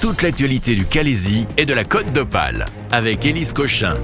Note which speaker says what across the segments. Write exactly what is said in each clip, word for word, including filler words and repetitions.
Speaker 1: toute l'actualité du Calaisis et de la Côte d'Opale avec Élise Cochin.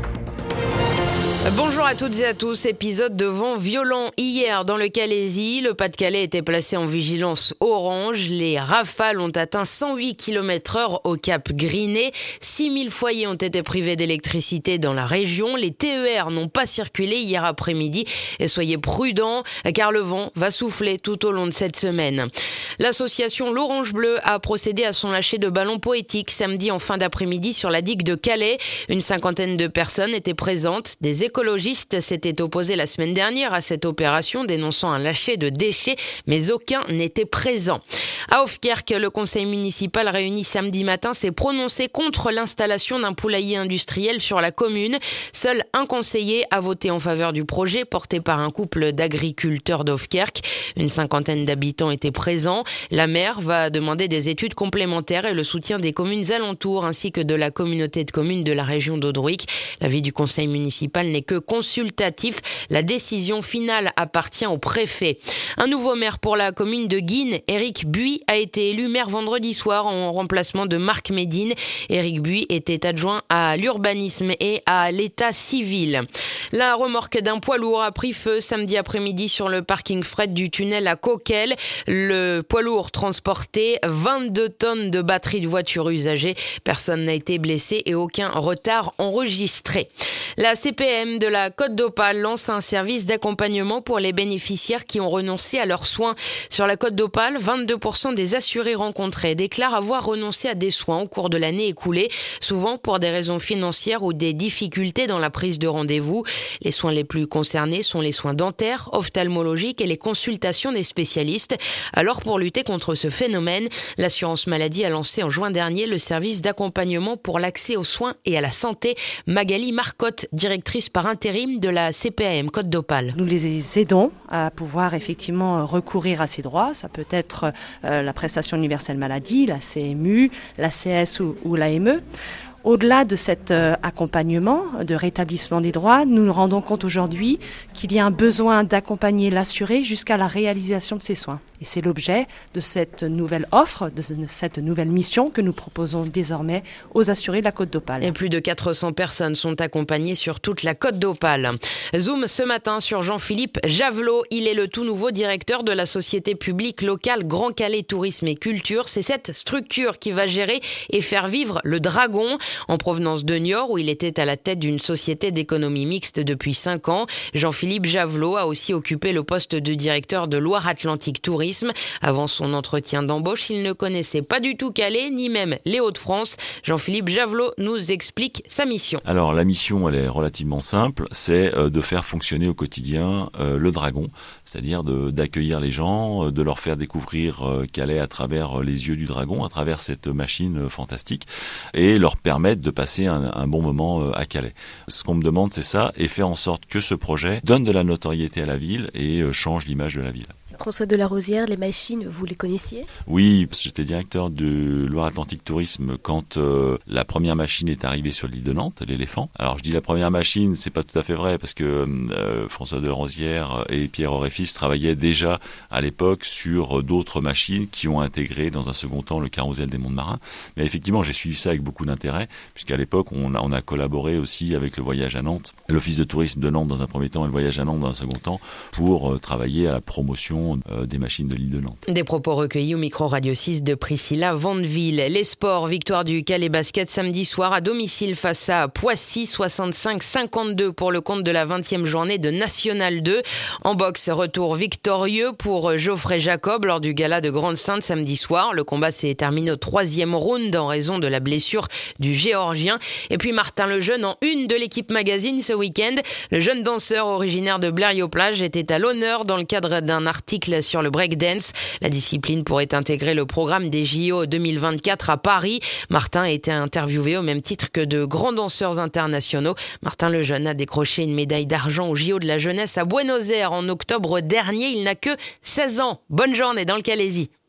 Speaker 2: Bonjour à toutes et à tous, épisode de vent violent hier dans le Calaisis. Le Pas-de-Calais était placé en vigilance orange. Les rafales ont atteint cent huit kilomètres heure au Cap Griné. six mille foyers ont été privés d'électricité dans la région. Les T E R n'ont pas circulé hier après-midi. Et soyez prudents car le vent va souffler tout au long de cette semaine. L'association L'Orange Bleu a procédé à son lâcher de ballons poétiques samedi en fin d'après-midi sur la digue de Calais. Une cinquantaine de personnes étaient présentes. Des écologistes s'étaient opposés la semaine dernière à cette opération, dénonçant un lâcher de déchets, mais aucun n'était présent. À Hoefkerk, le conseil municipal réuni samedi matin s'est prononcé contre l'installation d'un poulailler industriel sur la commune. Seul un conseiller a voté en faveur du projet porté par un couple d'agriculteurs d'Hoefkerk. Une cinquantaine d'habitants étaient présents. La maire va demander des études complémentaires et le soutien des communes alentours ainsi que de la communauté de communes de la région d'Audruic. L'avis du conseil municipal n'est que consultatif. La décision finale appartient au préfet. Un nouveau maire pour la commune de Guînes, Éric Buy, a été élu maire vendredi soir en remplacement de Marc Médine. Éric Buy était adjoint à l'urbanisme et à l'état civil. La remorque d'un poids lourd a pris feu samedi après-midi sur le parking fret du tunnel à Coquel. Le poids lourd transportait vingt-deux tonnes de batteries de voitures usagées. Personne n'a été blessé et aucun retard enregistré. La C P M de la Côte d'Opale lance un service d'accompagnement pour les bénéficiaires qui ont renoncé à leurs soins. Sur la Côte d'Opale, vingt-deux pour cent des assurés rencontrés déclarent avoir renoncé à des soins au cours de l'année écoulée, souvent pour des raisons financières ou des difficultés dans la prise de rendez-vous. Les soins les plus concernés sont les soins dentaires, ophtalmologiques et les consultations des spécialistes. Alors pour lutter contre ce phénomène, l'assurance maladie a lancé en juin dernier le service d'accompagnement pour l'accès aux soins et à la santé. Magali Marcotte, directrice par intérim de la C P M Côte d'Opale.
Speaker 3: Nous les aidons à pouvoir effectivement recourir à ces droits. Ça peut être euh, la prestation universelle maladie, la C M U, la C S ou, ou l'A M E. Au-delà de cet euh, accompagnement, de rétablissement des droits, nous nous rendons compte aujourd'hui qu'il y a un besoin d'accompagner l'assuré jusqu'à la réalisation de ses soins. Et c'est l'objet de cette nouvelle offre, de cette nouvelle mission que nous proposons désormais aux assurés de la Côte d'Opale.
Speaker 2: Et plus de quatre cents personnes sont accompagnées sur toute la Côte d'Opale. Zoom ce matin sur Jean-Philippe Javelot. Il est le tout nouveau directeur de la société publique locale Grand Calais Tourisme et Culture. C'est cette structure qui va gérer et faire vivre le Dragon. En provenance de Niort, où il était à la tête d'une société d'économie mixte depuis cinq ans, Jean-Philippe Javelot a aussi occupé le poste de directeur de Loire-Atlantique Tourisme. Avant son entretien d'embauche, il ne connaissait pas du tout Calais, ni même les Hauts-de-France. Jean-Philippe Javelot nous explique sa mission.
Speaker 4: Alors la mission, elle est relativement simple, c'est de faire fonctionner au quotidien euh, le Dragon, c'est-à-dire de, d'accueillir les gens, de leur faire découvrir euh, Calais à travers les yeux du Dragon, à travers cette machine fantastique, et leur permettre de passer un, un bon moment à Calais. Ce qu'on me demande, c'est ça, et faire en sorte que ce projet donne de la notoriété à la ville et change l'image de la ville.
Speaker 5: François Delarosière, les machines, vous les connaissiez ?
Speaker 4: Oui, parce que j'étais directeur de Loire-Atlantique Tourisme quand euh, la première machine est arrivée sur l'île de Nantes, l'éléphant. Alors je dis la première machine, c'est pas tout à fait vrai parce que euh, François Delarosière et Pierre Auréfils travaillaient déjà à l'époque sur d'autres machines qui ont intégré dans un second temps le carrousel des monts marins. Mais effectivement, j'ai suivi ça avec beaucoup d'intérêt puisqu'à l'époque, on a, on a collaboré aussi avec le voyage à Nantes, l'office de tourisme de Nantes dans un premier temps et le voyage à Nantes dans un second temps pour euh, travailler à la promotion des machines de l'île de Nantes.
Speaker 2: Des propos recueillis au micro Radio six de Priscilla Vandeville. Les sports, victoire du Calais Basket samedi soir à domicile face à Poissy, soixante-cinq cinquante-deux pour le compte de la vingtième journée de National deux. En boxe, retour victorieux pour Geoffrey Jacob lors du gala de Grande-Sainte samedi soir. Le combat s'est terminé au troisième round en raison de la blessure du Géorgien. Et puis Martin Lejeune en une de l'équipe magazine ce week-end. Le jeune danseur originaire de Blériot-Plage était à l'honneur dans le cadre d'un article sur le breakdance. La discipline pourrait intégrer le programme des J O deux mille vingt-quatre à Paris. Martin a été interviewé au même titre que de grands danseurs internationaux. Martin Lejeune a décroché une médaille d'argent aux J O de la jeunesse à Buenos Aires en octobre dernier. Il n'a que seize ans. Bonne journée dans le Calaisis.